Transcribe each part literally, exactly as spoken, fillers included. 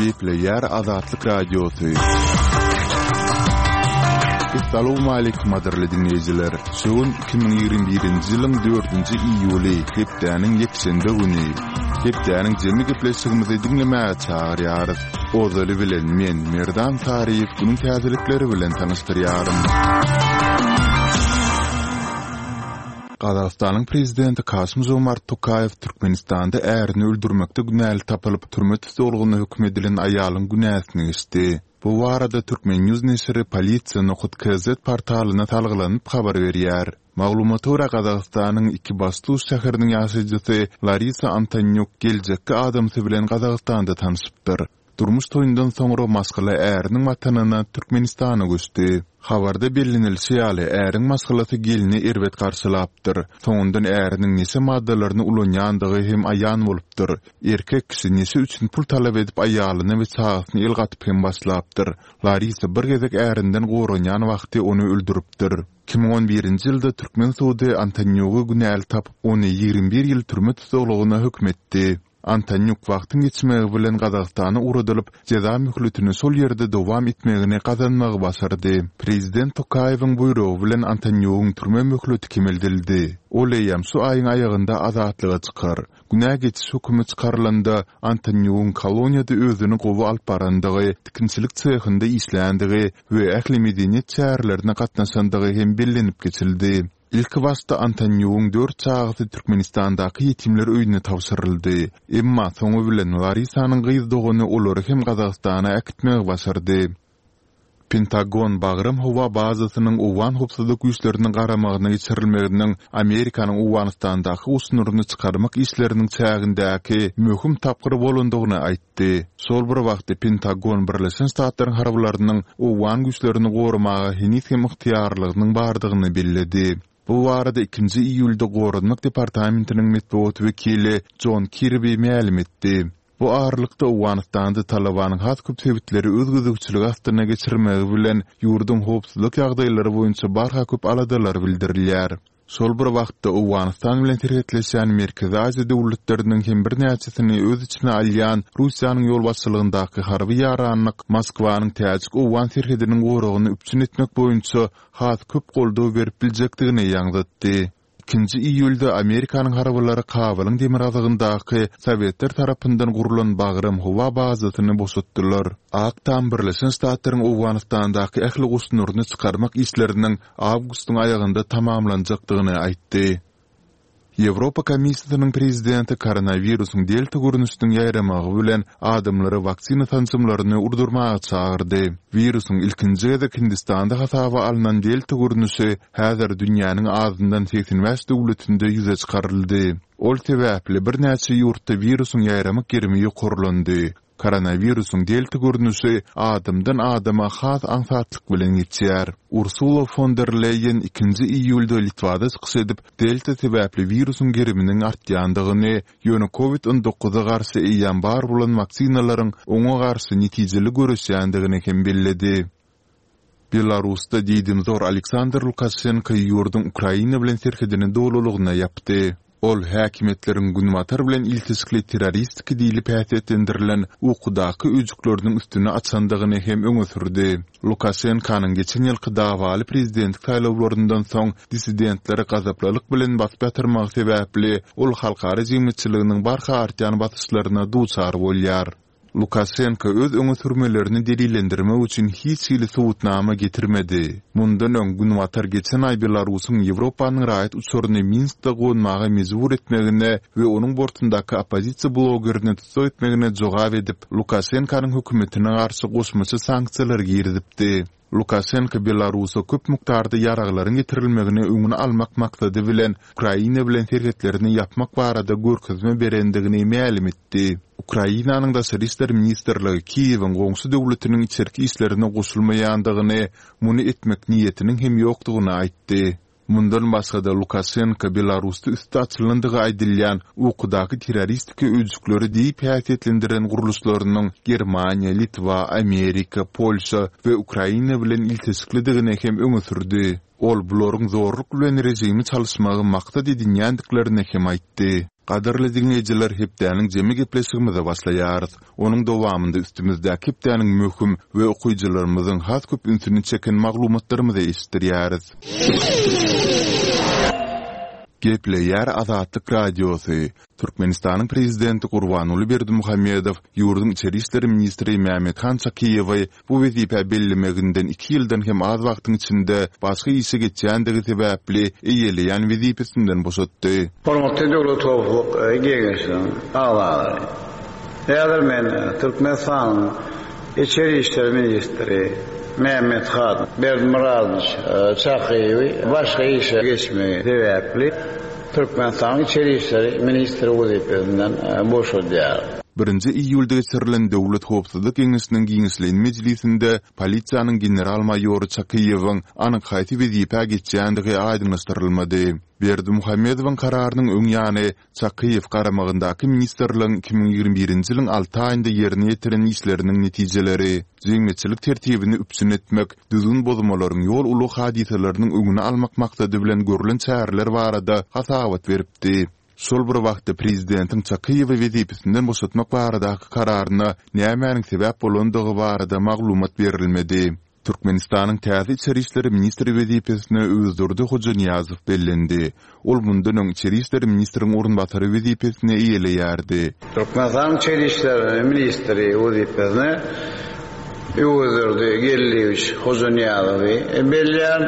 Gepleyer Azatlyk Radiosu. Assalamu alaykum aderli dinleyijiler. Şoň iki bin ýygrimi birinji ýylyň dördünji iýuly, hepdäniň ýekşembe güni. Hepdäniň jemgy gepleşigimizi dinlemäge çagyrýarys. Ozaly bilen men Merdan Taryýew bunyň täzelikleri bilen tanyşdyrýarym. Qazaqstanyň prezidenti Kasym-Jomart Tokayew Türkmenistanda ärini öldürmekde günäli tapylyp türme tutulgyny hükm edilen aýalyň günäsini geçdi. Bu arada Türkmen News neşri polisiýa Nohut K Z portalyna talgylanyp habar berýär. Maglumat ora Qazaqstanyň iki Bastus şäheriniň ýaşaýjysy Larisa Antonyuk geljekki adamsy bilen Qazaqstanda tanyşypdyr. Durmuş toýundan soňra maskala äriniň watanyna Türkmenistana göçdi. Habarda bellenilýär ýaly äriň maskalasy gelini erbet garşylapdyr. Soňundan äriniň nese maddalaryny ulanýandygy hem aýan bolupdyr. Erkek kişi nese üçin pul talap edip aýalyny we çağasyny el gatyp hem başlapdyr. Larisa bir gezek ärinden goranýan wagty onu öldüripdir. iki bin on birinji ýylda Türkmen sudy Antonyugy günäli tapyp ony ýygrimi bir ýyl türme tutulgyna hükm etdi. Antonyuk wagtyň geçmegi bilen Qazaqstana uradylyp, ceza mühletini sol ýerde dowam etmegine gazanmagy başardy. Prezident Tokayewiň buýrugy bilen Antonyugyň türme mühleti kemeldildi. Ol eýem şu aýyň aýagynda azatlyga çykar. Günä geçiş hökümi çykarylanda Antonyugyň koloniýada özüni gowy alyp barandygy, tikinçilik çeýhinde işländiги we ähli medeniýet çäherlerine gatnaşandygy hem bellenip geçildi. İlk başta Antonyugyň dört çağysy Türkmenistandaky ýetimler öýüne tawsyryldy. Emma soňu bilen Larisanyň gyzdygyny olary hem Qazaqstana äkitmegi başardy. Pentagon Bagram howa bazasynyň uwan howpsuzlyk güýçleriniň garamagyna geçirilmeginiň Amerikanyň Uwanistandaky usnuryny çykarmak işleriniň çägindäki möhüm tapgyry bolandygyny aýtdy. Sol bir wagtda Pentagon Birleşen Ştatlaryň harbalarynyň uwan güýçlerini goramaga henis hem ykhtiyarlygynyň bardygyny belledi. Bu arada ikinji iýulda Gorunlyk departamentiniň medeniýet wekili John Kirby ma'lum etdi. Bu aralykda Uwanistanda Talabanyň has köp sebitleri öz gözükçüligi astyna geçirmegi bilen ýurdun howpsuzlyk ýagdaýlary boýunça barha köp aladalar bildirilýär. Sol bir wagtda Uwanistan bilen terhetleşen Merkezi Aziýa döwletleriniň hem bir näçesini öz içine alýan Russiýanyň ýol başçylygyndaki harby ýaranlyk Moskwanyň täzik Uwan terhetiniň goragyny üpçün etmek boýunça has köp goldaw berip biljekdigini ýaňlatdy. ikinji iýulda Amerikanyň harbalary Kabylyň demir azygyndaky Sowetler tarapyndan gurulan Bagram howa bazasyny boşatdylar. Aktam Birleşen Ştatlaryň Uwanistandaky ähli usnuryny çykarmak işleriniň awgustun aýagynda tamamlanjakdygyny aýtdy. Ýewropa Komissiýasynyň prezidenti koronawirusyň delta görnüşiniň ýaýramagy bilen adamlary waksina tanşymlaryny urdurmaga çagyrdy. Wirusyň ilkinji gezek Hindistanda hasaba alynan delta görnüşi häzir dünýäniň azyndan seksen beş döwletinde ýüze çykaryldy. Ol sebäpli bir näçe ýurtda wirusyň ýaýramak gerimi ýokurlandy. Koronawirusyň delta görnüşi adamdan adama has aňsatlyk bilen geçýär. Ursula von der Leyen ikinji iýulda Litvada çykyş edip, delta sebäpli wirusyň geriminiň artýandygyny, ýöne covid on dokuza garşy eýän bar bolan vaksinalaryň oňa garşy netijeli görüşýändigini hem belledi. Belarusda diýdim zor Aleksandr Lukashenko ýurdun Ukraina bilen serhedini dolulygyna ýapdy. Ol häkimetleriň günwatar bilen iltisikli terroristik diýilip häsiýetlendirilen ukudaky üjükleriniň üstüne açandygyny hem öňe sürdi. Lukashenkonyň geçen ýylky dawaly prezidentlik saýlawlaryndan soň dissidentlere gazaplalyk bilen basıp ýatyrmak sebäpli ol halkara jemgyýetçiliginiň barha artýan basyşlaryna duçar bolýar. Lukashenko öz öňe sürmelerini delilendirmek üçin hiç hili subutnama getirmedi. Mundan öň günwatar geçen aý Belarusyň Ýewropanyň raýat uçuryny Minskde gonmaga mejbur etmegine we onuň bortundaky opozisiýa blogerini tutsak etmegine jogap edip, Lukashenkonyň hökümetine garşy goşmaçy sanksiýalar girdipdi. Lukashenko Belarus'a köp miktarda yaraglaryň getirilmegine öňüne almak maksady bilen Ukraina bilen terhetlerini yapmak barada görkezme berendigini ma'lum etdi. Ukrainanyň daşary işler ministrligi Kiýewiň goňsy döwletiniň içerki işlerine goşulmaýandygyny, muny etmek niýetiniň hem ýokdugyny aýtdy. Mundan başga da Lukashenko Belarusda üstü açylandygy aýdylýan ukudaky terroristik öjükleri diýip häsiýetlendiren guruluşlarynyň Germaniýa, Litwa, Amerika, Polşa we Ukraina bilen iltisiklidigini hem öňe sürdi. Ol bularyň zorluk bilen rejimi çalyşmagy maksat edinýändiklerini hem aýtdy. Qadarly dinleyijiler, hepdäniň jemi gepleşigimize başlaýarys. Onuň dowamynda üstümizde hepdäniň möhüm we okuyjylarymyzyň has köp ünsüni çeken maglumatlarymyzy eşitdirýäris. Gepleýär Azatlyk Radiosu. Türkmenistanyň prezidenti Gurbanuly Berdimuhammedow ýurdun içeri işleri ministri Mehmethan Çakiýewy bu wezipe bellemeginden iki ýyldan hem az wagtyň içinde başga işe geçýändigi sebäpli eýeleýän wezipesinden boşatdy. Hormatly döwlet howluk geňeşiň agary. Häzir men Türkmenistanyň içeri işleri ministri Mehmethan Berdimuhammedow Çakiýewy başga işe geçmegi sebäpli Türkmenistanyň içeri işleri ministri wezipesinden boşadýar. birinji iýulda geçirilen Döwlet Howpsuzlyk Geňeşiniň giňişleýän mejlisinde polisiýanyň general-maýory Çakiýewiň anyk haýty wezipe geçýändigi aýdynlaşdyrylmady. Berdimuhammedowyň kararynyň öňýany Çakiýew garamagyndaky ministrligiň iki bin ýigirme birinji ýylyň alty aýynda ýerine ýetirinen işleriniň netijeleri, jeňmeçilik tertibini üpsün etmek, düzgün bozulmalaryň ýol uly hadiseleriniň öňüne almak maksady bilen görülen çäreler barada hasawat beripdi. Şol bir wagtda prezidentiň Çakiýewy wezipesinden boşatmak baradaky kararyna nämäniň sebäp bolandygy barada maglumat berilmedi. Türkmenistanyň täze içeri işleri ministri wezipesine özdürdi Hoja Niýazow bellendi. Ol mundan öň içeri işleri ministriň orunbasary wezipesine eýeleýärdi. Türkmenistanyň içeri işleri ministri wezipesine özdürdi Gelliwich Hoja Niýazow belleýär.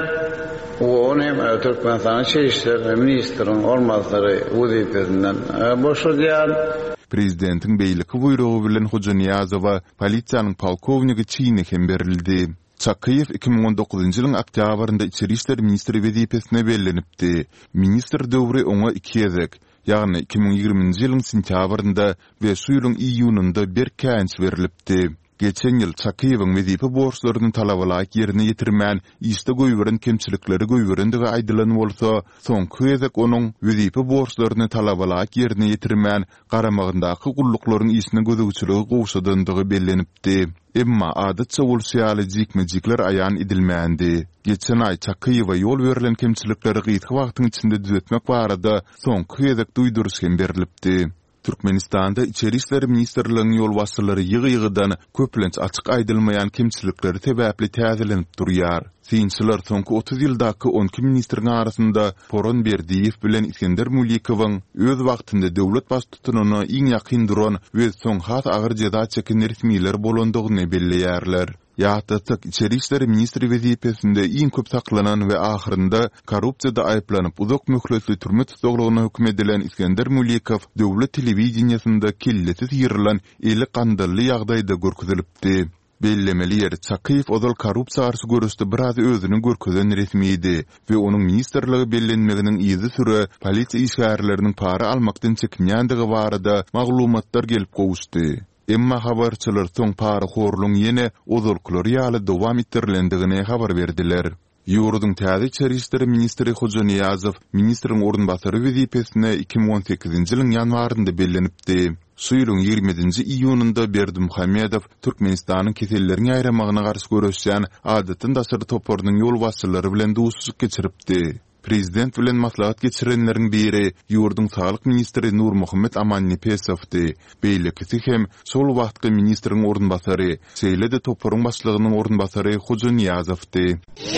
O hem Türkmenistanyň içeri işleri ministriň orunbasary wezipesinden boşadýar. Prezidentiň beýleki buyrugy bilen Hoja Niýazowa polisiýanyň polkowniki çyny hem berildi. Çakiýew iki bin on dokuzunji ýylyň oktýabrynda içeri işleri ministri wezipesine bellenipdi. Ministr döwri oňa iki ýezek, ýagny iki bin ýigirminji ýylyň sentýabrynda we şu ýylyň iýunynda bir kääns berilipdi. Geçen ýyl Çakiýewiň wezipe borçlaryny talabalaýyk ýerine ýetirmän, ýyşda goýberen kemçilikleri goýberendigi aýdylan bolsa, soňky ýezek onuň wezipe borçlaryny talabalaýyk ýerine ýetirmän, garamagyndaky gullyklaryň ýyşyna gözegçiligi gowşadandygy bellenipdi. Emma adatça ol şeýaly jikmejikler aýan edilmändi. Geçen aý Çakiýewa ýol berilen kemçilikleri gyýtky wagtyň içinde düzeltmek barada soňky ýezek duýduruş hem berilipdi. Türkmenistanda içeri işleri ministrligiň ýol başçylary ýygy-ýygydan köplenç açyk aýdylmaýan kemçilikleri sebäpli täzelenip durýar. Synçylar soňky otuz ýyldaky on iki ministriň arasynda Poron Berdiýew bilen İskender Mulikowyň öz wagtynda döwlet baş tutunyny iň ýakyn duran we soň has agyr jeza çeken resmiler bolandygyny belleýärler. Ýa-da içeri işleri ministri wezipesinde iň köp saklanan we ahyrynda korrupsiýada aýplanyp uzak möhletli türme tutuglygyna hüküm edilen İskender Mulikow döwlet telewiziýasynda kellesiz ýyrylan eli gandally ýagdaýda görkezilipdi. Bellemeli ýeri Çakiýew ozal korrupsiýa garşy görüşde biraz özüni görkezen resmiydi we onuň ministrligi bellenmeginiň izi süre polisiýa işgärleriniň para almakdan çekinýändigi barada maglumatlar gelip gowuşdy. Emma habarçylar soň para horluň ýene ozalklary ýaly dowam etdirilendигine habar berdiler. Ýurdun täze içeri işleri ministri Hoja Niýazow ministriň orunbasary wezipesine iki bin on sekizinji ýylyň ýanwarynda bellenipdi. Şu ýylyň ýigirmedinji iýunynda Berdimuhammedow Türkmenistanyň keselleriniň aýramagyna garşy görüşýän adatyn daşary toparynyň ýol başçylary bilen duşuşyk geçiripdi. Prezident bilen maslahat geçirenleriň biri ýurdun saglyk ministri Nurmuhammed Amannipesowdy. Beýlekisi hem şol wagtky ministriň orunbasary, Seýlede toparyň başlygynyň orunbasary Hoja Niýazowdy.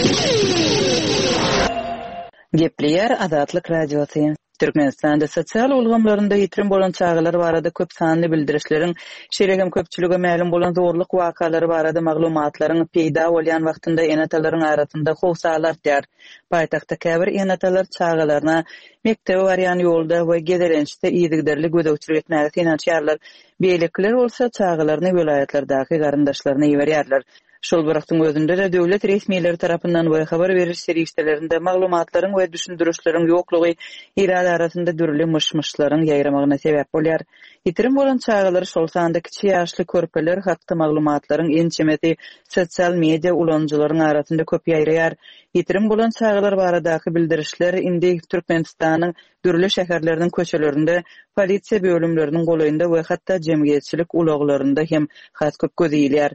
Gepleýär Azatlyk Radiosu. Türkmenistanda sosial ulgamlarynda ýetirim bolan çağlar barada köp sanly bildirişleriň, şeregem köpçülüge ma'lum bolan zorluk wakalary barada maglumatlaryň peýda bolýan wagtynda enatalaryň arasynda howsalar där. Paýtagtda käbir enatalar çağlaryna mektebe barýan ýolda we gezelençde ýygyderli gödäwçilik etmäge finansiýarlar. Beýlekler bolsa çağlaryny welaýatlardaky garandaşlaryna ýeberýärler. Şol wagtyň özünde de döwlet resmiýetleri tarapyndan we habar beriş serişdelerinde maglumatlaryň we düşündürüşleriň ýoklugy irade arasynda dürli myşmyşlaryň ýaýramagyna sebäp bolýar. Ýetirim bolan çağlar şol sanda kiçik ýaşly körpeler hakda maglumatlaryň ençemeti sosial media ulanjylaryň arasynda köp ýaýraýar. Ýetirim bolan çağlar baradaky bildirişler indi Türkmenistanyň dürli şäherleriniň köçelerinde, polisiýa bölümleriniň goýunda we hatda jemgyýetçilik ulaglarynda hem has köp gözýýär.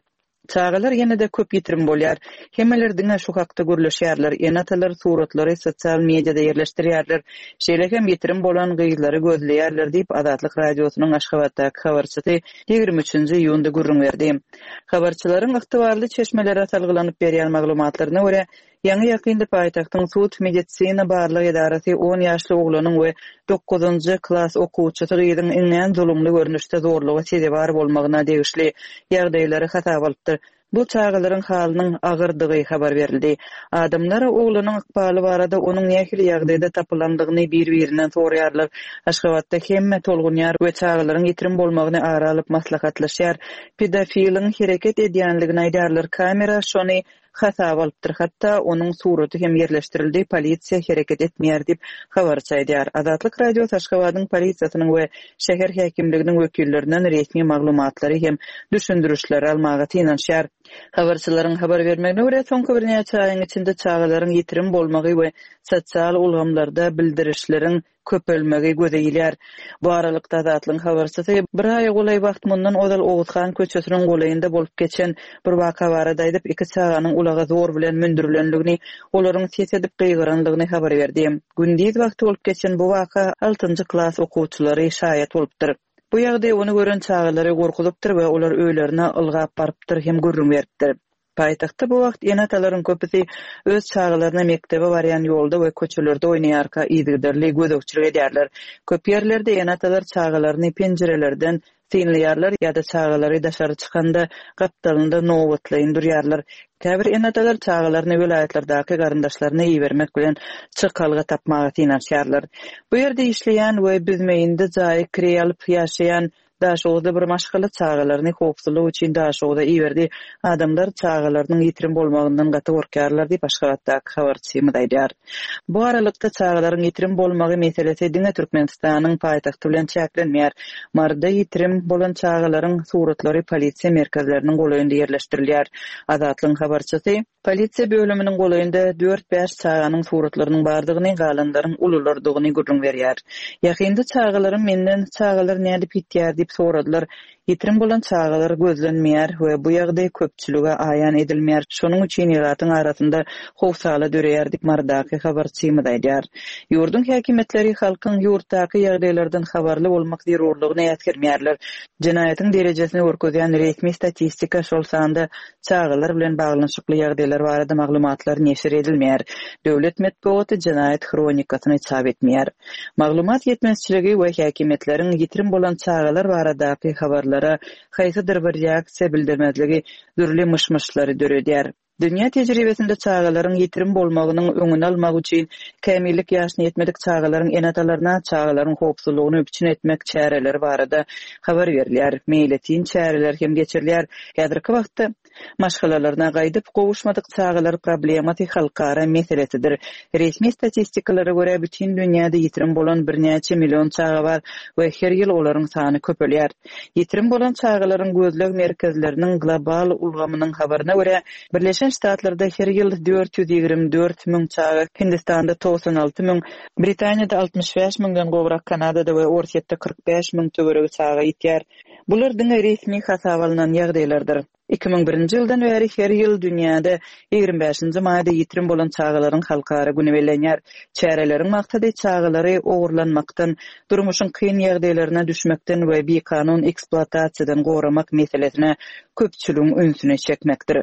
Çağalar ýene de köp ýitirim bolýar. Hemmeler diňe şu hakda gürleşýärler, enatalar suratlary sosial mediada ýerleşdirýärler. Şeýlekem ýitirim bolan gyýlary gözleýärler diýip Adatlyk radiosynyň Aşgabatdaky habarçysy ýigirmi üçünji iýunda gurrun berdi. Habarçylaryň ygtybarly çeşmelere salgylanyp berýän maglumatlaryna görä, ýa-ni ýakynda paýtagtyň Suud medisina barlyk edarasy on ýaşly oglanyň we dokuzunji klass okuwçysy gyzyň iňňen zulumly görnüşde zorlugy sezebar bolmagyna degişli ýagdaýlary hasap alypdyr. Bu çağalaryň halynyň agyrdygy habar berildi. Adamlar oglanyň ykbaly barada onuň nähili ýagdaýda tapylandygyny bir-birinden soraýarlar. Aşgabatda hemme tolgunýar we çağalaryň ýitirim bolmagyny aralyp maslahatlaşýar. Pedofiliň hereket edýänligini aýdarlar. Kamera şony hasap alypdyr. Hatda onuň suraty hem ýerleşdirildi. Polisiýa hereket etmeýär diýip habar çaýdýar. Adatlyk radio Aşgabatyň polisiýasynyň we şäher häkimliginiň wekillerinden resmi maglumatlary hem düşündürüşleri almagy tynanşýar. Habarçylaryň habar bermegine görä, soňky bir näçe aýyň içinde çağalaryň ýitirim bolmagy we sosial ulgamlarda bildirişleriň köpelmegi gözeýilýär. Bu aralykda Adatlyň habarçysy bir aý golay wagt mundan Odal Oguzhan köçesiniň golaýynda bolup geçen bir waka barada aýdyp iki çağanyň ulaga zor bilen mündürilenligini, olaryň ses edip gyýgyranlygyny habar berdi. Gündüz wagty bolup geçen bu waka altynjy klass okuwçylary şaýat bolupdyr. Bu ýagdaý ony gören çağalary gorkulypdyr we olar öýlerine ylgap barypdyr hem gurrun beripdir. Paýtagtda bu wagt enatalaryň köpüsi öz çağalaryna mektebe barýan ýolda we köçelerde oýnaýarka ýygyderli gözükçilik edýärler. Köp ýerlerde enatalar çağalaryny penjerelerden synlaýarlar ýa-da çağalary daşary çykanda gapdalynda nowatlaýyn durýarlar. Käbir enatalar çağalaryny welaýatlardaky garyndaşlaryna iýermek bilen çykalga tapmagy tynanşýarlar. Bu ýerde işleýän we bizmeýinde jaý kireýalyp ýaşaýan daşogda bir maşgala çağalaryny howpsuzlyk üçin daşogda iýerdi. Adamlar çağalarynyň ýitirim bolmagyndan gaty gorkarlar diýip Aşgabatdaky habarçy aýdýar. Bu aralykda çağalaryň ýitirim bolmagy meselesi diňe Türkmenistanyň paýtagty bilen çäklenmeýär. Marda ýitirim bolan çağalaryň suratlary polisiýa merkezleriniň golaýynda ýerleşdirilýär. Adatlyň habarçysy polisiýa bölüminiň golaýynda dört beş çağanyň suratlarynyň bardygyny galanlaryň ululardygyny gurrun berýär. Ýakynda çağalaryň menden çağalar näde pitýär diýip soradylar. Ýitirim bolan çağalar gözlenmeýär we bu ýagdaý köpçülige aýan edilmeýär. Şonuň üçin ýyratyň arasynda howsala döreýär diýip Mardaky habarçy aýdýar. Ýurdun häkimetleri halkyň ýurtdaky ýagdaýlardan habarly bolmak zerurlygyny ýetirmeýärler. Jinayatyň derejesini görkezýän resmi statistika şol sanda çağalar bilen baglanyşykly ýagdaýlar barada maglumatlar neşir edilmeýär. Döwlet medeniýeti jinayet kronikasyny çap etmeýär. Maglumat ýetmezçiligi we häkimetleriň ýitirim bolan çağalar baradaky habarlara haýsydyr bir reaksiýa bildirmezligi dürli mışmışlary döredýär. Dünýä tejribesinde çağalaryň ýitirim bolmagynyň öňüni almak üçin kämillik ýaşyna ýetmedik çağalaryň enatalaryna çağalaryň howpsuzlygyny üçin etmek çäreleri barada habar berilýär. Meýletin çäreler hem geçirilýär. Häzirki wagtda maşgalalarına gaýdyp gowuşmadyk çağalar problematy halkara meselesidir. Resmi statistikalara görä bütün dünýäde ýitirim bolan bir näçe million çağa bar we her ýyl olaryň sany köpelýär. Ýitirim bolan çağalaryň gözleg merkezleriniň global ulgamynyň habaryna görä Birleşen Ştatlarda her ýyl dört ýüz ýigirmi dört müň çağa, Hindistanda doksan alty müň, Britaniýada altmış beş müňden gowrak, Kanadada we Orsiýetde kırk beş müň töweregi çağa ýetýär. Bular diňe resmi hasap alynan ýagdaýlardyr. iki bin birinji ýyldan beri her ýyl dünýäde ýigirmi beşinji maýda ýitirim bolan çağalaryň halkara güni belenýär. Çäreleriň maksady çağalary ogurlanmakdan, durmuşyň kyn ýagdaýlaryna düşmekden we bekanun eksploatasiýadan goramak meselesine köpçüligiň öňsüne çekmekdir.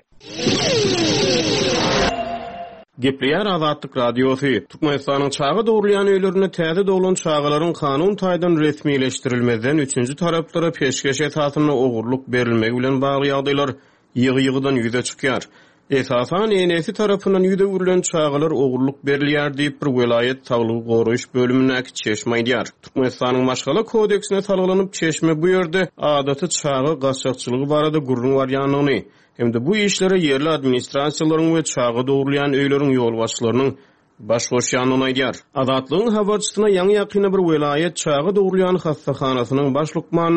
Gepleýär Azatlyk radiosy. Türkmenistanyň çağı dowrulayan öýlerini täze dowulan çağalaryň kanun taýdan resmileşdirilmeden üçünji taraplara peşkeş esasyna ogurluk berilmegi bilen bagly ýagdaýlar ýygy-ýygydan ýüze çykýar. Esasan enesi tarapyndan ýüze urilen çağalar ogurluk berilýär diýip bir welaýet saglygy goraýyş bölümindäki çeşme aýdýar. Türkmenistanyň maşgala kodeksine salgylanyp çeşme bu ýerde adaty çağı gaçakçylygy barada gurrun barýanlygyny hemde bu işlere yerli administrasiýalaryň we çağı dowrulayan öýleriň ýol başçylarynyň baş goşýanyny aýdýar. Adatlyň habarçysyna ýaňy ýakyny bir welaýet çağı dowrulayan hastahanasynyň baş lukmanyna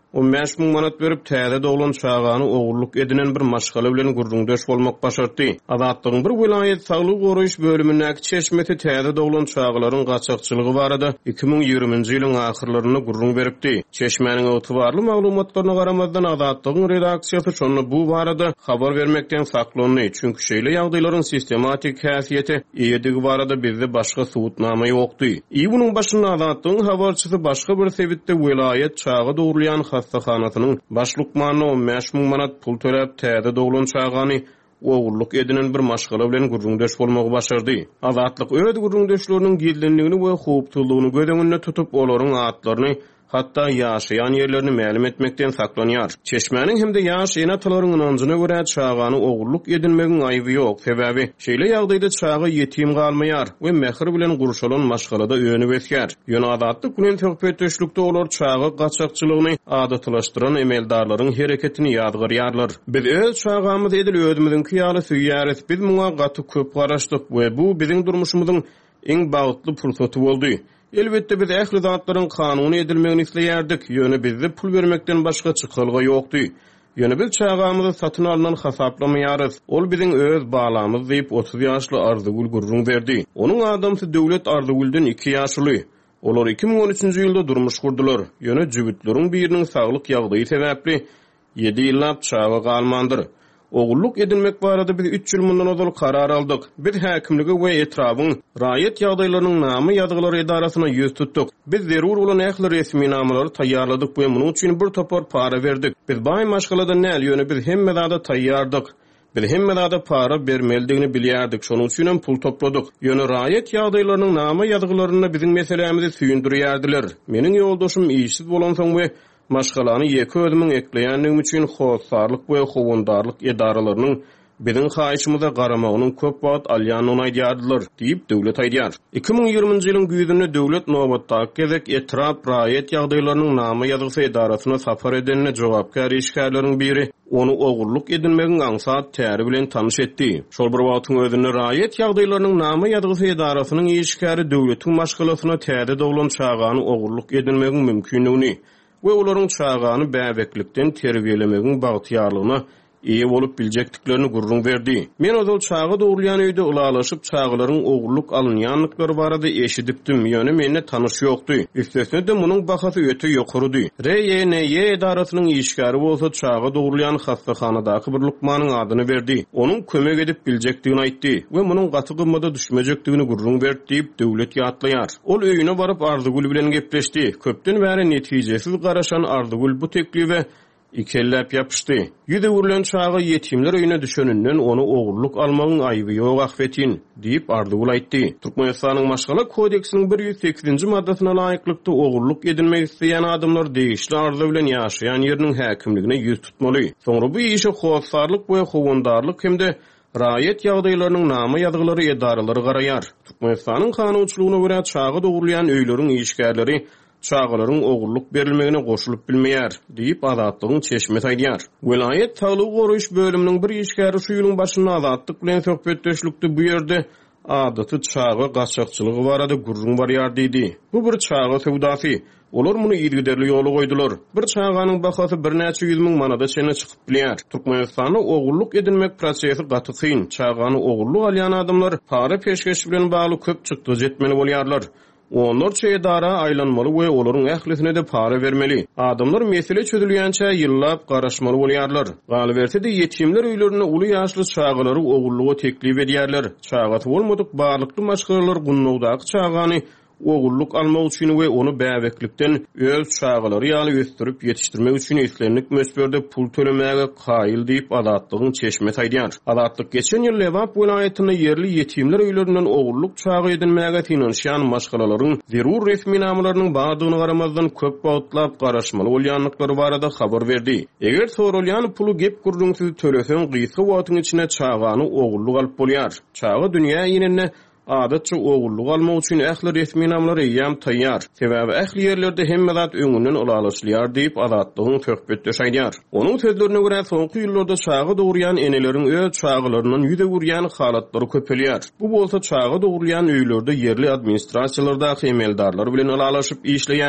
on beş bin manat berip täze doglan çağany ogurluk edinen bir maşgala bilen gurrundaş bolmak başardy. Azatlygyň bir vilayet saglyk goraýyş bölümindäki çeşmeti täze doglan çağlaryň gaçakçylygy barada iki bin ýygrüminji ýylyň ahyrlaryna gurrun beripdi. Çeşmeniň ýogybarly maglumatlaryna garamazdan Azatlygyň redaksiýasy şonu bu barada habar bermekden saklandy. Çünki şeýle ýagdaýlaryň sistematik häsiýeti ýedigi barada bizde başga suwutnama ýokdy. Ýa-bunyň başynda Azatlygyň habarçysy başga bir sebitde vilayet çağı dogurlayan hastahanasynyň başlykmanyna on beş bin manat pul töläp täze doglan çağany ogurluk edinen bir maşgala bilen gurrundaş bolmagy başardy. Azatlyk öz gurrundaşlarynyň gildenligini we howpsuzlygyny göz tutup olaryň atlaryny hatta ýaşaýan ýerlerini ma'lum etmekden saklanýar. Çeşmeniň hemde ýaşaýan atalaryň ynanjyna görä çağany ogurluk edinmegiň aýby ýok. Sebäbi şeýle ýagdaýda çağı ýetim galmaýar we mehir bilen gurşalan maşgalada öňüp etýär. Ýöne adatlyk bilen töhbetdeşlikde olar çağı gaçakçylygyny adatlaşdyran emeldarlaryň hereketini ýadgarýarlar. Biz öz çağamyz edil özümiziň kiýaly süýýäris. Biz muňa gaty köp garaşdyk we bu biziň durmuşymyzyň iň bagtly pursaty boldy. Elbette biz ähli zatlaryň kanuny edilmegini isleýärdik. Ýöne bizde pul bermekden başga çykalga ýokdy. Ýöne biz çağamyzy satyn alynan hasaplamaýarys. Ol biziň öz balamyz diýip otuz ýaşly Arzygul gurrun berdi. Onuň adamsy döwlet Arzyguldan iki ýaşly. Olar iki bin on üçinji ýylda durmuş kurdular. Ýöne jübitleriň biriniň saglyk ýagdaýy sebäpli ýedi ýyllap çağa galmandyr. Ogurluk edilmek barada biz üç ýyl mundan ozal karar aldyk. Biz häkimligi we etrabyň raýat ýagdaýlarynyň namy ýazgylary edarasyna ýüz tutdyk. Biz zerur bolan ähli resmi namlary taýýarladyk we munyň üçin bir topar para berdik. Biz baý maşgalada näl ýöne biz hemme zada taýýardyk. Biz hemme zada para bermeldigini bilýärdik. Şonuň üçin pul topladyk. Ýöne raýat ýagdaýlarynyň namy ýazgylaryna biziň meselemizi süýündirýärdiler. Meniň ýoldaşym işsiz bolan soň we maşgalany ýeki özümiň ekleýänligim üçin howsarlyk we howundarlyk edaralarynyň biziň haýyşymyza garamagynyň köp wagt alýanyny aýdýardylar diýip döwlet aýdýar. iki bin ýygrüminji ýylyň güýdünde döwlet nowatdaky gezek etrap raýat ýagdaýlarynyň namy ýazgysy edarasyna safar edenine jogapkar işgärleriň biri onu ogurluk edinmegiň aňsat täri bilen tanyş etdi. Şol bir wagtyň özünde raýat ýagdaýlarynyň namy ýazgysy edarasynyň işgäri döwletiň maşgalasyna täze doglan çağany ogurluk edinmegiň mümkinligini we olaryň çağany bäbeklikden terbiýelemegiň bagtyarlygyna eýe bolup biljekdiklerini gurrun berdi. Men ozal çağı dogurlayan öýde ulalaşyp çağlaryň ogurluk alynýanlyklary barada eşidipdim. Ýöne menne tanyş ýokdy. Üstesine de munyň bahasy öte ýokurudy. R Y N Y edarasynyň işgäri bolsa çağı dogurlayan hastahanadaky bir lukmanyň adyny berdi. Onuň kömek edip biljekdigini aýtdy we munyň gaty gymmada düşmejekdigini gurrun berdi diýip döwlet ýatlaýar. Ol öýüne baryp Arzygul bilen gepleşdi. Köpden bäri netijesiz garaşan Arzygul bu teklife ikellep yapışdy. Ýüde urulan çağı ýetimler öýüne düşeninden onu ogurluk almagyň aýby ýok ahwetin diýip Arzygul aýtdy. Türkmenistanyň maşgala kodeksiniň bir ýüz sekizинji maddasyna laýyklykda ogurluk edilmek isleýän adamlar degişli arzu bilen ýaşaýan ýeriniň häkimligine ýüz tutmaly. Soňra bu işe howsarlyk we howundarlyk hemde raýat ýagdaýlarynyň namy ýazgylary edaralary garaýar. Türkmenistanyň kanunçylygyna görä çağı dogurlayan öýleriň işgärleri çağlaryň ogurluk berilmegine goşulyp bilmeýär diýip Azatlygyň çeşmeti aýdýar. Vilayet saglyk goraýyş bölüminiň bir işgäri şu ýylyň başynda Azatlyk bilen söhbetdeşlikde bu ýerde adaty çağı gaçakçylygy barada gurrun barýar diýdi. Bu bir çağı sewdasy. Olar muny ýergiderli ýoly goýdular. Bir çağanyň bahasy bir näçe ýüz miň manada çene çykyp bilýär. Türkmenistanda ogurluk edinmek prosesi gaty kyn. Çağany ogurluk alýan adamlar para peşkeş bilen bagly köp çykdy jetmeli bolýarlar. Onlar çeýdara aýlanmaly we olaryň ählisine de para bermeli. Adamlar mesele çözülýänçe ýyllap garaşmaly bolýarlar. Galyberse de ýetimler öýlerine uly ýaşly çağlary ogurluga teklip edýärler. Çağaty bolmadyk barlykly maşgalalar gunnawdaky çağany ogurluk almak üçin we onu bäbeklikden öz çağlary ýaly ösdürip ýetişdirmek üçin islenlik mösberde pul tölemäge gaýyl diýip Azatlygyň çeşmeti aýdýar. Azatlyk geçen ýyl Lewap welaýatyna ýerli ýetimler öýlerinden ogurluk çağı edinmäge tinanşýan maşgalalaryň zerur resmi namlarynyň bardygyny garamazdan köp wagtlap garaşmaly bolýanlyklary barada habar berdi. Eger sorulýan pulu gep gurrunsyz töleseň gysga wagtyň içine çağany ogurluk alyp bolýar. Çağı dünýä ýenine adatça ogurluk almak üçin ähli resmi namlary ýam taýýar. Sebäbi ähli ýerlerde hemme zat öňünden ulalaşýar diýip Azatlygyň söhbetdeş aýdýar. Onuň sözlerine görä soňky ýyllarda çağı dogurýan eneleriň öz çağlarynyň ýüze gurýan halatlary köpelýär. Bu bolsa çağı dogurýan öýlerde ýerli administrasiýalardaky emeldarlar bilen ulalaşyp işleýän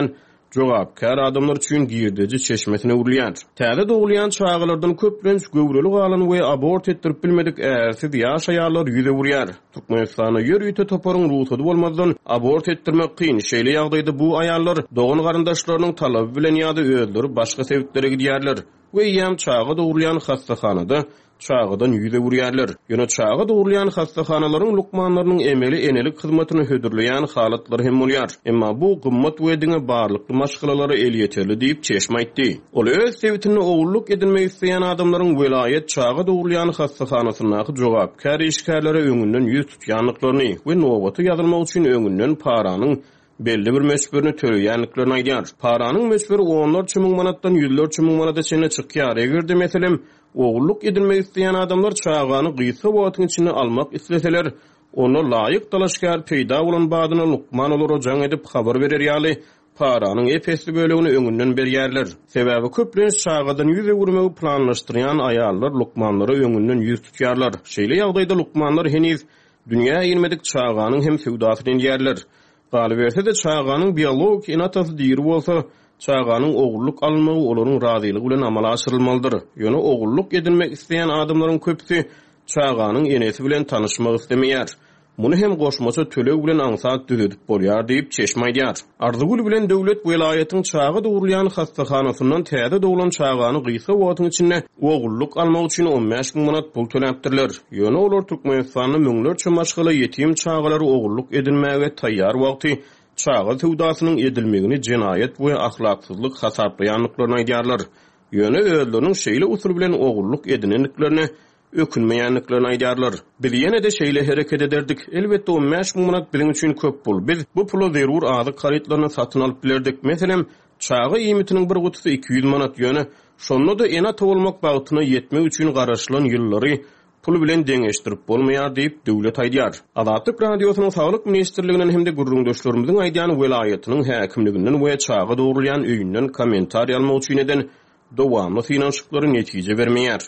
jogapkar adamlar üçin girdici çeşmetine urlayan. Täze dogulyan çağalardan köplenç göwreli galan we abort etdirip bilmedik ärsiz ýaş aýallar ýüze urýar. Türkmenistana ýörüýte toparyň ruhsady bolmadan abort etdirmek kyn şeýle ýagdaýda bu aýallar dogun garandaşlarynyň talaby bilen ýa-da özleri başga sebäplere gidýärler we ýam çağa dogulyan hastahanada çağıdan yüze vurýarlar. Ýöne çağa dogurlayan hastahanalaryň lukmanlarynyň emeli enelik hyzmatyny hödürleýän halatlary hem bolýar. Emma bu gymmat wedine barlykly maşgalary el ýeterli diýip çeşmeýdi. Ol öz sebitini ogulluk edilmek isleýän adamlaryň welayet çağa dogurlayan hastahanasyna jogapkar işgärlere öňünden ýüz tutýanlyklaryny we nowaty ýazylmak üçin öňünden paranyň belli bir meşberini töreýänliklaryny aýdýar. Paranyň meşberi onlarça müň manatdan ýüzlerçe müň manata çenle çykýar. Egerde meselem ogulluk edilmek isleýän adamlar çağany gysga wagtyň içinde almak isleseler, onu laýyk talaşkar peýda bolan badyna lukman olar jaň edip habar berer ýaly paranyň epesli bölegini öňünden berýärler. Sebäbi köplenç çağadan ýüze vurmagy planlaşdyrýan aýallar lukmanlary öňünden ýüz tutýarlar. Şeýle ýagdaýda lukmanlar heniz dünýä ýermedik çağanyň hem sewdasyny edýärler. Galyberse de çağanyň biolog enatasy diýir bolsa, çağanyň ogulluk almagy olaryň razylygy bilen amala aşyrylmalydyr. Ýöne ogulluk edilmek isleýän adamlaryň köpüsi çağanyň enesi bilen tanışmak islemeýär. Muny hem goşmaça töleg bilen aňsat düzedip bolýar diýip çeşmeýär. Arzugul bilen döwlet welaýatyň çağa dogurlayan hastahanasynyň täze doglan çağany gysga wagtyň içinde ogulluk almak üçin on beş müň manat pul töläpdirler. Ýöne olar Türkmenistanyň müňlerçe maşgala ýetim çağalary ogulluk edilmäge taýýar wagty çağa sewdasynyň edilmegini jinayet we ahlaksyzlyk hasaplaýanlyklaryny aýdýarlar. Ýöne özleriniň şeýle usul bilen ogulluk edinenliklerini ökünmeýänliklaryny aýdýarlar. Biz ýene de şeýle hereket ederdik. Elbetde on beş müň manat bilen üçin köp pul. Biz bu pulu zerur azyk garytlaryna satyn alyp bilerdik. Meselem, çağa iýmitiniň bir gutusy iki ýüz manat ýöne. Şonda da ena towulmak bagtyna ýetmek üçin garaşylan ýyllary pul bilen deňeşdirip bolmaýar diýip döwlet aýdýar. Azatlyk radiosynyň saglyk ministrliginiň hem de gurrundaşlarymyzyň aýdýany welaýatynyň häkimliginden we çağa dogurlayan öýünden kommentariýa almak üçin eden dowamly finansyklary netije bermeýär.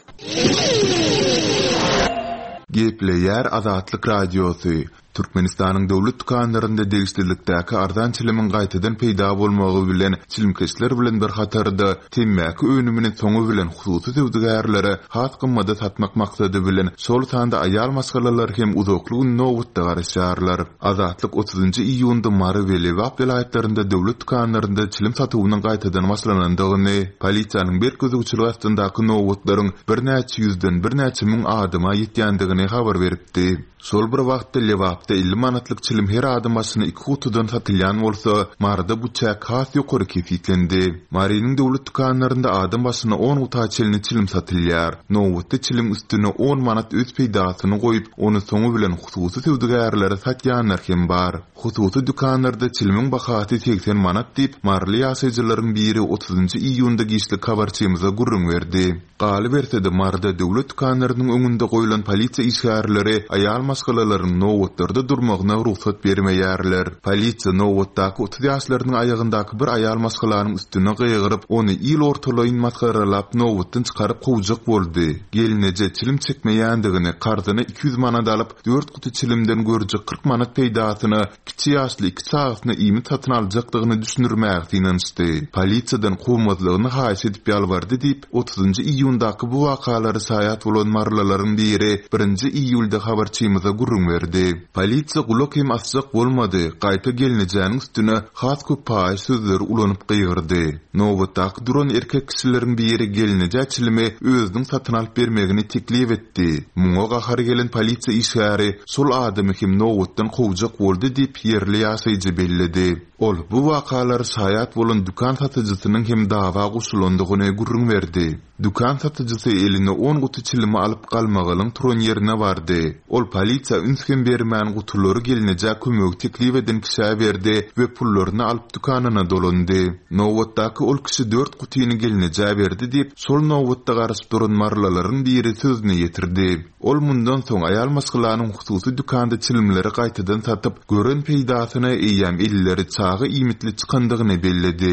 Gepleýär Azatlyk radiosy. Türkmenistanyň döwlet dukanlarynda degişdirlikdäki arzan çilimiň gaýtadan peýda bolmagy bilen çilimkeşler bilen bir hatarda temmäki önümini soňu bilen hususy sewdegärlere has gymmada satmak maksady bilen şol sanda aýal masgalalary hem uzaklyk nowatda garaşýarlar. Azatlyk otuzynjy iýunda Mary we Lewap vilayetlerinde döwlet dukanlarynda çilim satywynyň gaýtadan başlanandygyny, polisiýanyň bir gözüçiligi astyndaky nowatlaryň bir näçe ýüzden bir näçe müň adama ýetýändigini habar beripdi. Sol bir wagtda Lewapda elli manatlyk çilim her adam başyna iki gutudan satylýan bolsa, Maryda bu çäk has ýokary kefitlendi. Marynyň döwlet dukanlarynda adam başyna on guta çelini çilim satylýar. Nowatda çilim üstüne on manat öz peýdasyny goýup, ony soňu bilen hususy sewdegärlere satýanlar hem bar. Hususy dukanlarda çilimiň bahasy seksen manat diýip, marly ýaşaýjylaryň biri otuzynjy iýunda giçli kabarçymyza gurrun berdi. Galyberse de Maryda döwlet dukanlarynyň öňünde goýulan polisiýa işgärleri aýal masgalalaryň nowatlarda durmagyna ruhsat bermeýärler. Polisiýa nowatdaky otuz ýaşlarynyň aýagyndaky bir aýal masgalanyň üstüne gyýgyryp, ony ýyl ortalaýyn masgaralap nowatdan çykaryp gowjak boldy. Gelinece çilim çekmeýändigini, kardyny iki ýüz manat alyp, dört guty çilimden görjek kırk manat peýdasyny kiçi ýaşly iki çağasyna iými satyn aljakdygyny düşünürmäge synançdy. Polisiýadan gowmazlygyny haýys edip ýalbardy diýip, otuzynjy iýundaky bu wakalary saýat bolan marlalaryň biri birinji iýulda habarçymyza gurrun berdi. Polisiýa gulak hem asjak bolmady, gaýta gelinejäniň üstüne has köp paý sözler ulanyp gyýgyrdy. Nowatdaky duran erkek kişileriň biri gelinejä çilimi özüniň satyn alyp bermegini teklip etdi. Muňa gahar gelen polisiýa işgäri sol adamy hem nowatdan gowjak boldy diýip ýerli ýaşaýjy bellidi. Ol bu wakalary saýat bolan dukan satyjysynyň hem dawa goşulandygyny gurrun berdi. Dukan satyjysy eline on guty çilimi alyp galmagylyň turan ýerine bardy. Ol polisiýa ünsken bermän gutulary gelinejä kömek teklip eden kişiä berdi we pullaryny alyp dukanyna dolandy. Nowatdaky ol kişi dört gutyny gelinejä berdi diýip, sol nowatda garaşyp duran marlalaryň biri sözüne ýetirdi. Ol mundan soň aýal masgalanyň hususy dukanda çilimleri gaýtadan satyp, gören peýdasyna eýýäm elleri çağı iýmitli çykandygyny belledi.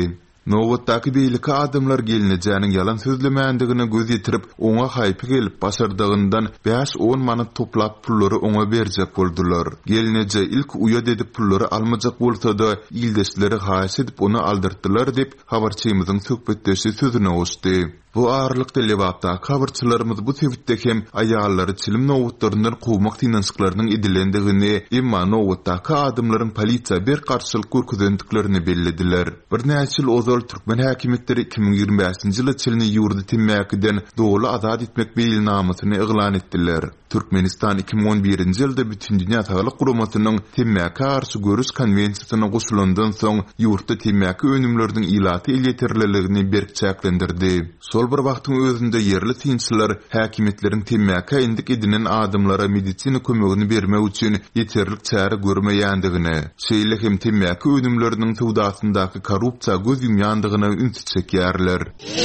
Nowatdaky beýleki adamlar gelinejäniň ýalan sözlemäändigine göz ýetirip, oňa haýpy gelip basardygyndan beş on manat toplap pullary oňa berjek boldular. Gelineje ilk uýa edip pullary almajak bolsa-da, ýyldaşlary haýs edip onu aldyrtdylar dep habarçymyzyň söhbetdeşi sözüne goşdy. Bu ağırlıkda lewapda habarçylarymyz bu sebäpde hem aýallary çilim nowatlaryndan gowmak tynançyklarynyň edilendigini, emma nowatdaky adamlaryň polisiýa bir garşylyk görkezendiklerini bellediler. Bir näçe ýyl ozal türkmen häkimetleri iki bin ýygrimi beşinji ýyly çilini ýurdy timmäkiden dogly azad etmek beýilnamasyny eglan etdiler. Türkmenistan iki bin on birinji ýylda bütün dünýä Saglyk Guramasynyň timmäke garşy görüş konwensiýasyna goşulandan soň ýurtda timmäke önümleriniň ilaty elýetirliligini berkçäklendirdi. Sol bir wagtyň özünde yerli synçylar häkimetleriň timmäke indik edinen adamlara medisina kömegini bermek üçin ýeterlik çäre görmeýändigini, şeýle hem timmäke önümleriniň sowdasyndaky korrupsiýa göz ýumýandygyna ünsüz çekýärler.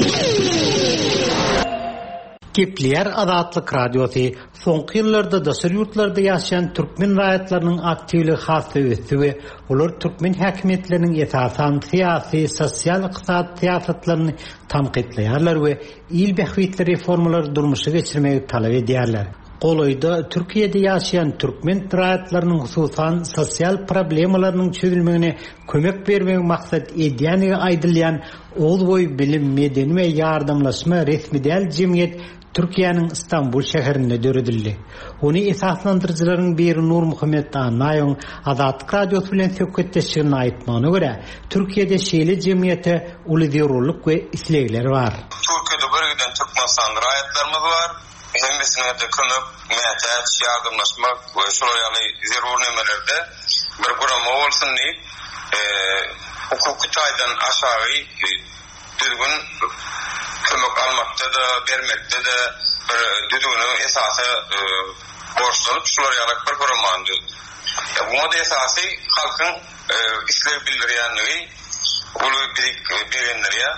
Gepleýär Azatlyk radiosy soňky ýyllarda daşary ýurtlarda ýaşaýan türkmen raýatlarynyň aktivligi hasy ösdi we olar türkmen häkimetleriniň esasan syýasy, sosial ykdysady syýasatlaryny tanqidleýärler we il behwitli reformalary durmuşa geçirmegi talap edýärler. Goloyda Türkiýede ýaşaýan türkmen raýatlarynyň hususan sosial problemalarynyň çözülmegine kömek bermek maksat edýäni aýdylýan Ozboy bilim, medeni we ýardamlaşma resmi däl jemgyýet Türkiýanyň İstanbul şäherinde döredildi. Onu esaslandyrjylaryň biri Nur Muhammed Anaýyň Azatlyk radiosy bilen söhbetdeşigine aýtmagyna görä, Türkiýede şeýle jemgyýete uly zerurlyk we islegler bar. Türkiýede birgiden Türkmenistan raýatlarymyz bar. Hemmesine de kömek, mehdiyat, yardımlaşmak ve şöyle yani zerur nemelerde bir kurama olsun deyip e, hukuki taydan aşağı e, düzgün kömek almakta da, vermekte de bir düzgünü esası e, borçlanıp şöyle yarak bir kurama andı. Ya buna da esası halkın e, islev bildirýänligi, ulu birik berenler ya.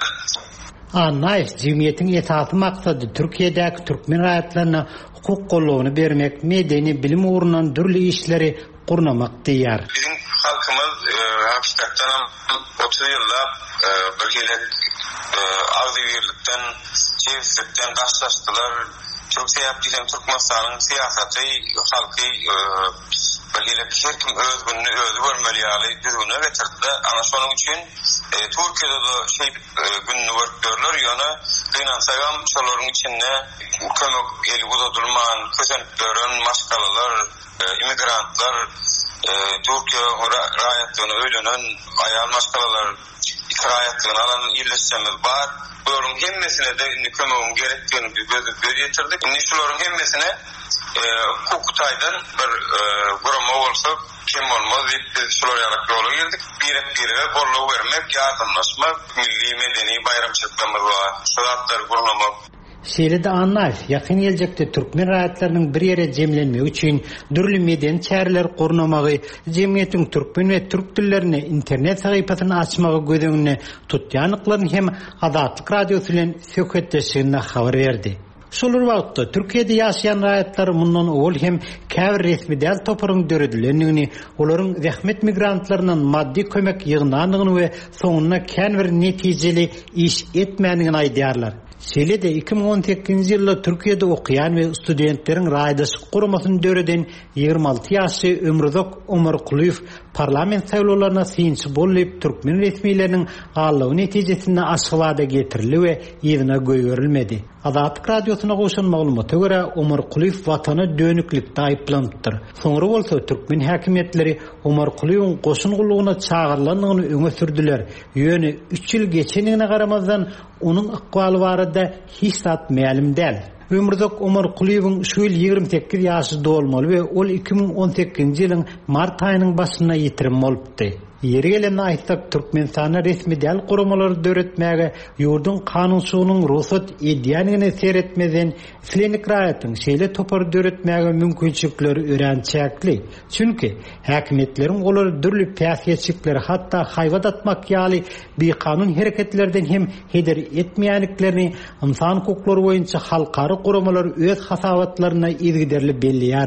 Anlaýyş jemgyýetiň esasy maksady Türkiýedäki türkmen raýatlaryna hukuk gollawyny bermek, medeni bilim ugrundan dürli işleri gurnamak diýär. Bizim halkymyz e, hakykatdan otuz ýyllap e, birgelik e, agzybirlikden, çevsizlikden gaçlaşdylar. Türkiýe ýapdylan Türkmenistanyň syýasaty halky e, birgelik her kim öz gününi özü görmeli ýaly düzgüne getirdi. Ana şonuň üçin e, Türkiýede de şey e, gününü görýärler, ýöne gynansaýam şolaryň içinde kömek eli uzatylman, köseniplerin, maşgalalar, e, immigrantlar, e, Türkiýe raýatlygyny öýlenen aýal maşgalalar, iki raýatlygyny alan ýerleşmemiz bar. Buların hemmesine de kömeğin gerektiğini biz göz getirdik. Şimdi şuların hemmesine e, hukukutaydan bir e, kurama olsa kim olmaz deyip biz şular yarak yola girdik. Birek birine bolluğu vermek, yardımlaşmak, milli medeni bayram çekmemiz var. Şuratları kurulamak. Şeýle-de anlaýyş, ýakyn geljekde türkmen raýatlarynyň bir ýere jemlenmegi üçin dürli meden çäreler gurnamagy, jemgyýetiň türkmen we türk dillerine internet sahypasyny açmagy gödegine tutýanyklaryny hem Azatlyk radiosy bilen söhbetdeşigine habar berdi. Şolar wagtda Türkiýede ýaşaýan raýatlar mundan ol hem käbir resmi däl toparyň döredilýändigini, olaryň zähmet migrantlarynyň maddi kömek ýygnandygyny we soňuna kän bir netijeli iş etmändigini aýdýarlar. Şeýle-de iki bin on sekizinji ýylda Türkiýede okuyan we studentleriň raýdaşyk guramasyny döreden ýygrimi alty ýaşly Ömürzok Ömerkuliýew parlament saýlawlaryna synçy bolup türkmen resmiýetleriniň gallawy netijesinde aşgabada getirildi we ýygyna göýgerilmedi. Azatlyk radiosyna goşan maglumata görä Ömerkuliýew watany dönüklikde aýplandyr. Soňra bolsa türkmen häkimetleri Ömerkuliýewiň goşun gullugyna çağırlandygyny öňe sürdiler. Ýöne üç ýyl geçenigine garamazdan onun ykbaly barada hiç zat ma'lum däl. Ömürdok Ömerkuliýewiň şu ýyl ýygrimi sekiz ýaşy dolmaly we ol iki bin on sekizinji ýylyň mart aýynyň başynda ýitirim bolupdy. Yeri gelen aýtsak Türkmenistana resmi däl guramalary döretmäge ýurdun kanunçylygynyň ruhsat edýändigine seretmeden Islenik raýatyň şeýle topar döretmäge mümkinçilikleri örençäkli. Çünki häkimetleriň olary dürli päsýetçilikleri hatda haýwat atmak ýaly bir kanun hereketlerden hem heder etmeýänliklerini insan hukuklary boýunça halkary guramalar öz hasabatlaryna izgiderli belliýärler.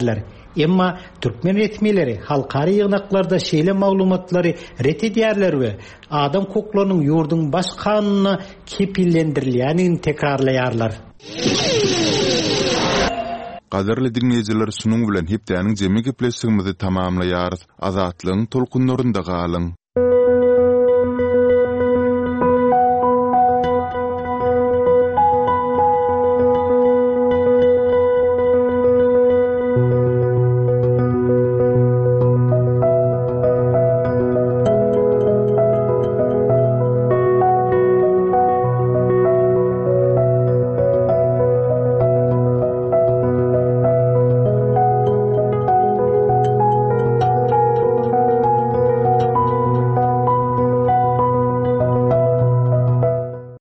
Emma Türkmen resmileri halkary ýygnaklarda şeýle maglumatlary ret edýärler we adam koklarynyň ýurdun baş kanunyna kepillendirilýänini tekrarlaýarlar. Gaderli dinleyijiler sunuň bilen hepdäniň jemi gepleşigimizi tamamlaýarys. Azatlygyň tolkunlarynda galyň.